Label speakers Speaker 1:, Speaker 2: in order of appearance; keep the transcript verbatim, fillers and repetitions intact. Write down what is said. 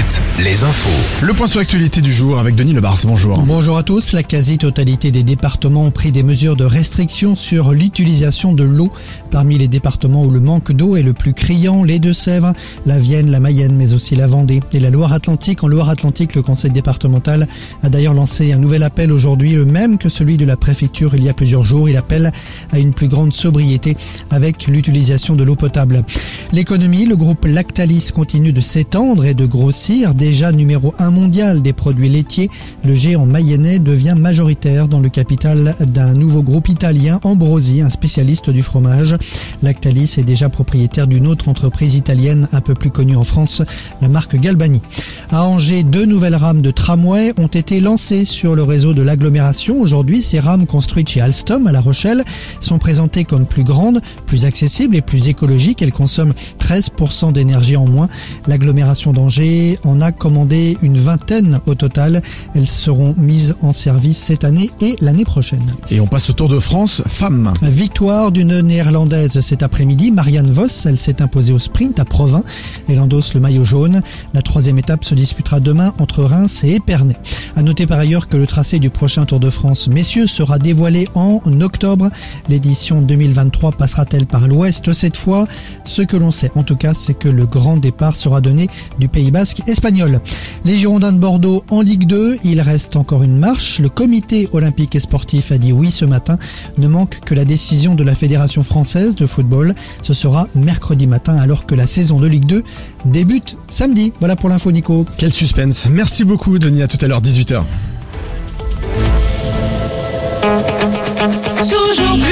Speaker 1: sept, les infos.
Speaker 2: Le point sur l'actualité du jour avec Denis Lebars, bonjour.
Speaker 3: Bonjour à tous. La quasi-totalité des départements ont pris des mesures de restriction sur l'utilisation de l'eau. Parmi les départements où le manque d'eau est le plus criant, les Deux-Sèvres, la Vienne, la Mayenne, mais aussi la Vendée et la Loire-Atlantique. En Loire-Atlantique, le conseil départemental a d'ailleurs lancé un nouvel appel aujourd'hui, le même que celui de la préfecture il y a plusieurs jours. Il appelle à une plus grande sobriété avec l'utilisation de l'eau potable. L'économie, le groupe Lactalis continue de s'étendre et de grossir. Déjà numéro un mondial des produits laitiers, le géant mayennais devient majoritaire dans le capital d'un nouveau groupe italien, Ambrosi, un spécialiste du fromage. Lactalis est déjà propriétaire d'une autre entreprise italienne un peu plus connue en France, la marque Galbani. À Angers, deux nouvelles rames de tramway ont été lancées sur le réseau de l'agglomération. Aujourd'hui, ces rames construites chez Alstom à La Rochelle sont présentées comme plus grandes, plus accessibles et plus écologiques. Elles consomment treize pour cent d'énergie en moins. L'agglomération d'Angers en a commandé une vingtaine au total. Elles seront mises en service cette année et l'année prochaine.
Speaker 2: Et on passe au Tour de France, femmes.
Speaker 3: Victoire d'une néerlandaise cet après-midi, Marianne Vos. Elle s'est imposée au sprint à Provins. Elle endosse le maillot jaune. La troisième étape se disputera demain entre Reims et Épernay. À noter par ailleurs que le tracé du prochain Tour de France messieurs sera dévoilé en octobre. L'édition deux mille vingt-trois passera-t-elle par l'ouest cette fois? Ce que l'on sait en tout cas, c'est que le grand départ sera donné du Pays Basque espagnol. Les Girondins de Bordeaux en Ligue deux, il reste encore une marche. Le comité olympique et sportif a dit oui ce matin. Ne manque que la décision de la Fédération française de football. Ce sera mercredi matin alors que la saison de Ligue deux débute samedi. Voilà pour l'info Nico.
Speaker 2: Quel suspense. Merci beaucoup Denis, à tout à l'heure, dix-huit heures.
Speaker 4: Toujours